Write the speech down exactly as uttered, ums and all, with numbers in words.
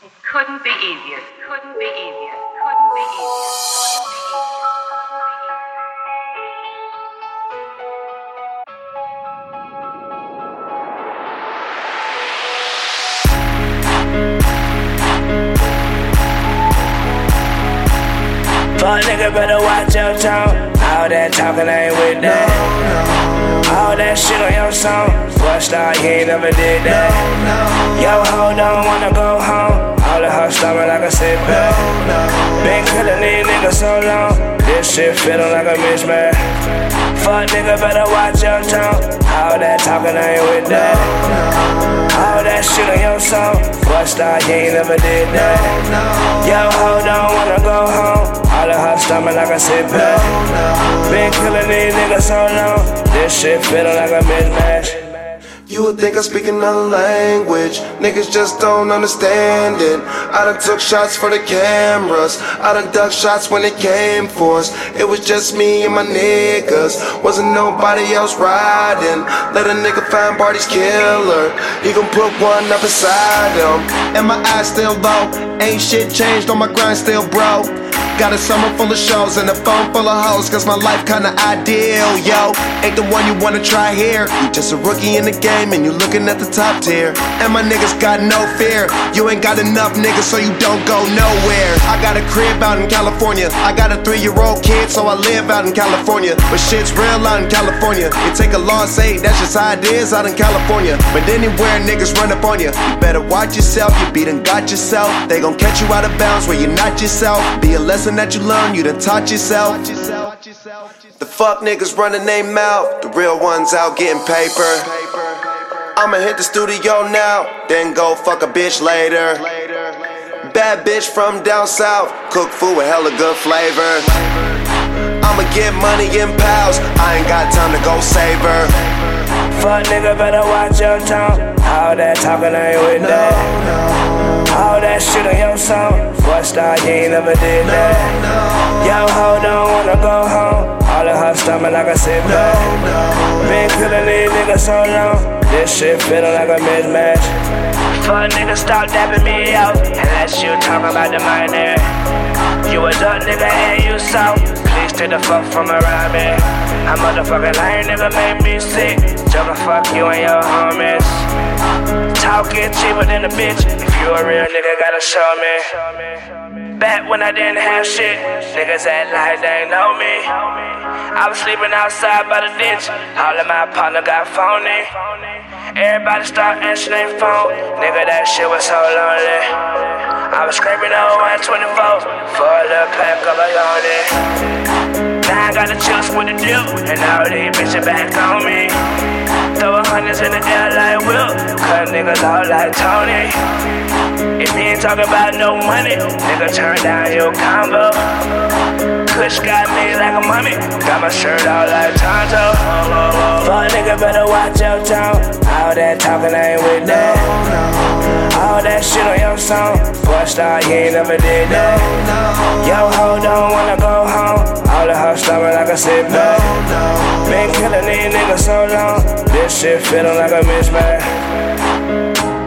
Couldn't be easier. Couldn't be easier. Couldn't be easier. Fuck nigga, better watch your tone. All that talking ain't with that. All that shit on your song. Boy, star, you ain't never did that. Yo, ho, don't wanna go home. All of her stomach like a sit back. Been killing these niggas so long. This shit feeling like a mismatch. Fuck nigga, better watch your tone. All that talking ain't with that. All that shit on your song. Boy, star, you ain't never did that. Yo, ho, don't wanna go home. All of her stomach like a sit back. Been killing these niggas so long. This shit feeling like a mismatch. You would think I'm speaking another language. Niggas just don't understand it. I done took shots for the cameras. I done ducked shots when it came for us. It was just me and my niggas. Wasn't nobody else riding. Let a nigga find Barty's killer. He gon' put one up inside him. And my eyes still low. Ain't shit changed on my grind still, bro. Got a summer full of shows and a phone full of hoes, cause my life kinda ideal, yo. Ain't the one you wanna try here. You just a rookie in the game and you looking at the top tier. And my niggas got no fear. You ain't got enough niggas so you don't go nowhere. I got a crib out in California. I got a three-year-old kid so I live out in California. But shit's real out in California. It take a law say that's just how it is out in California. But anywhere niggas run up on you, you better watch yourself. You beat and got yourself. They gon' catch you out of bounds where you're not yourself. Be a lesson that you learn, you done taught yourself. The fuck niggas running they mouth, the real ones out getting paper. I'ma hit the studio now, then go fuck a bitch later. Bad bitch from down south, cook food with hella good flavor. I'ma get money in pals, I ain't got time to go save her. Fuck nigga, better watch your tone. All that talking ain't with that. All that shit on your song. Boy, star, you ain't never did that. Yo, ho, don't wanna go home. All of her stomach like a sit back. Been killing these niggas so long. This shit feeling like a mismatch. Fuck nigga, stop dapping me out unless you talk about the money. You a duck nigga and you soft. Please stay the fuck from around me. I motherfucking lame nigga make me sick. Joker, fuck you and your homies. Talking cheaper than a bitch. If you a real nigga, gotta show me. Back when I didn't have shit, niggas act like they know me. I was sleeping outside by the ditch. All of my partner got phony. Everybody start answering their phone. Nigga, that shit was so lonely. I was scraping on one twenty-four for a little pack of a lonely. Now I got the chips with the dip, and all these bitches back on me. Throwing hundreds in the air like Will, cause niggas all like Tony. If you ain't talking about no money, nigga, turn down your combo. Kush got me like a mummy, got my shirt all like Tonto. Fuck nigga, better watch your tone. All that talking ain't with that. All that shit on your song. Boy, star, you ain't never did that. Yo, ho, don't wanna go home. All of her stomach like a sit back. Been killing these niggas so long. This shit feeling like a mismatch.